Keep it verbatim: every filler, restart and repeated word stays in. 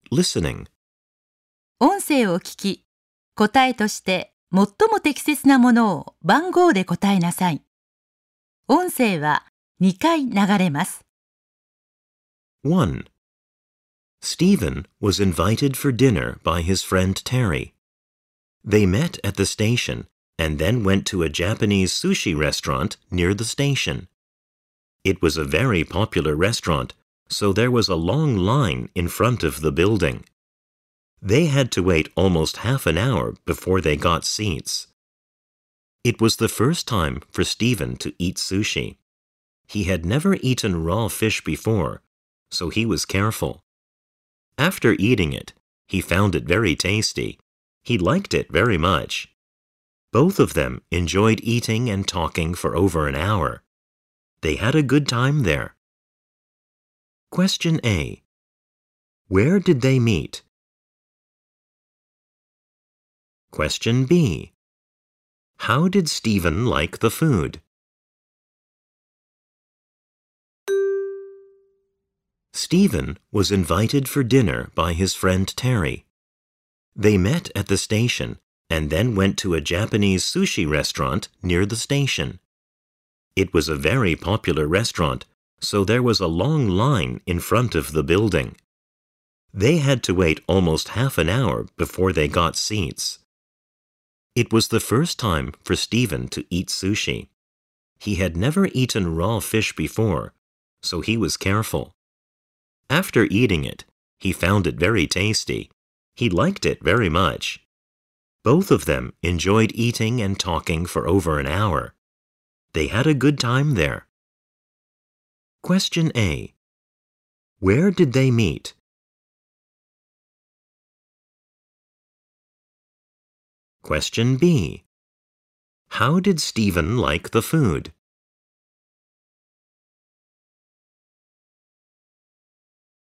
listening. 音声を聞き、答えとして最も適切なものを番号で答えなさい。音声はにかい流れます。 one. Stephen was invited for dinner by his friend Terry. They met at the station and then went to a Japanese sushi restaurant near the station. It was a very popular restaurant, so there was a long line in front of the building. They had to wait almost half an hour before they got seats. It was the first time for Stephen to eat sushi. He had never eaten raw fish before, so he was careful. After eating it, he found it very tasty. He liked it very much. Both of them enjoyed eating and talking for over an hour. They had a good time there. Question A. Where did they meet? Question B. How did Stephen like the food? Stephen was invited for dinner by his friend Terry. They met at the station and then went to a Japanese sushi restaurant near the station. It was a very popular restaurant, so there was a long line in front of the building. They had to wait almost half an hour before they got seats. It was the first time for Stephen to eat sushi. He had never eaten raw fish before, so he was careful. After eating it, he found it very tasty. He liked it very much. Both of them enjoyed eating and talking for over an hour. They had a good time there. Question A. Where did they meet? Question B. How did Stephen like the food?